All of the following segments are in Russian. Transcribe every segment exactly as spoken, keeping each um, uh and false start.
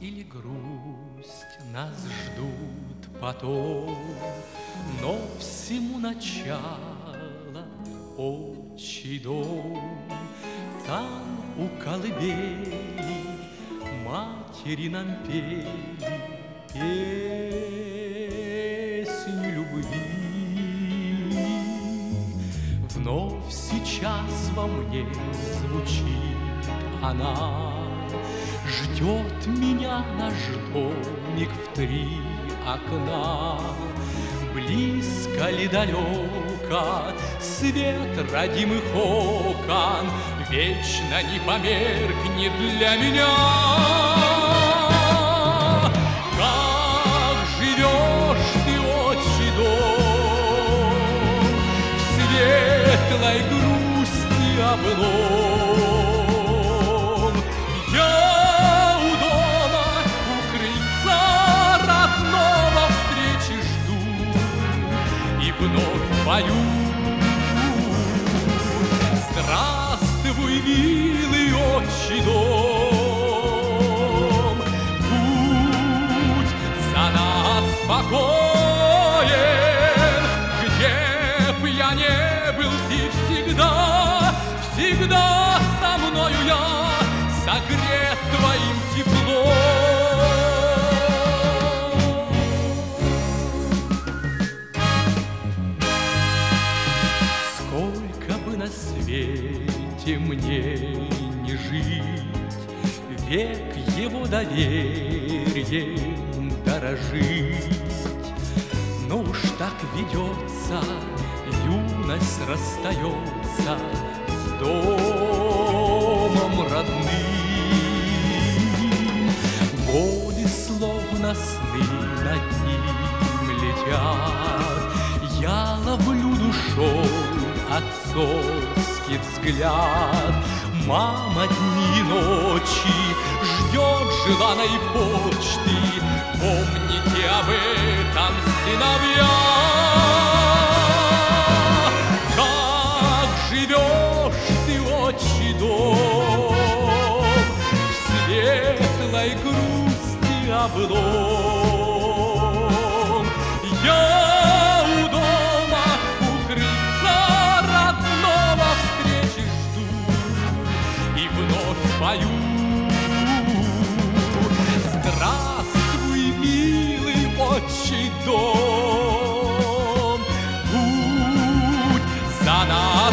или грусть нас ждут потом, но всему начало отчий дом. Там у колыбели матери нам пели песню любви. Вновь сейчас во мне звучит она, ждет меня наш домик в три окна. Близко ли далеко свет родимых окон вечно не померкнет для меня? Как живешь ты, отчий дом, в светлой грусти облом? Я у дома, у крыльца родного встречи жду и вновь пою. Здравствуй, милый отчий дом, путь за нас спокоен. Где б я не был, ты всегда, всегда со мною я, согрет твоим теплом. Сколько бы на свете мне не жить, век его доверием дорожить. Но уж так ведется, юность расстается с домом родным. Годы словно сны над ним летят, я ловлю душой отцовский взгляд. Мама дни и ночи ждет желанной почты, помните об этом, сыновья. Как живешь ты, отчий дом, в светлой грусти облом? Я у дома, у крыльца родного встречи жду и вновь пою. Здравствуй, милый отчий дом, путь за нас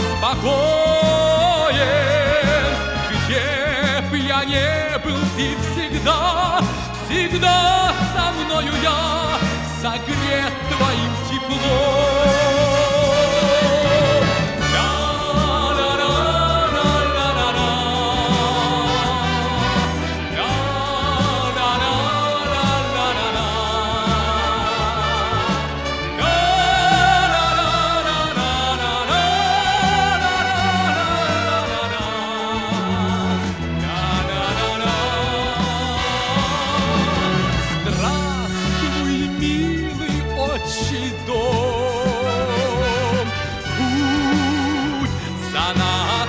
спокоен. Где б я не был, ты всегда, всегда со мною я, согрет твоим теплом. Отчий дом, путь за нас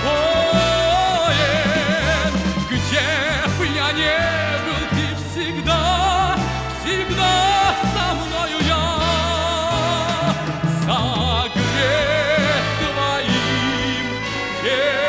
спокоен. Где б я не был, ты всегда, всегда со мною я, согрет твоим теплом.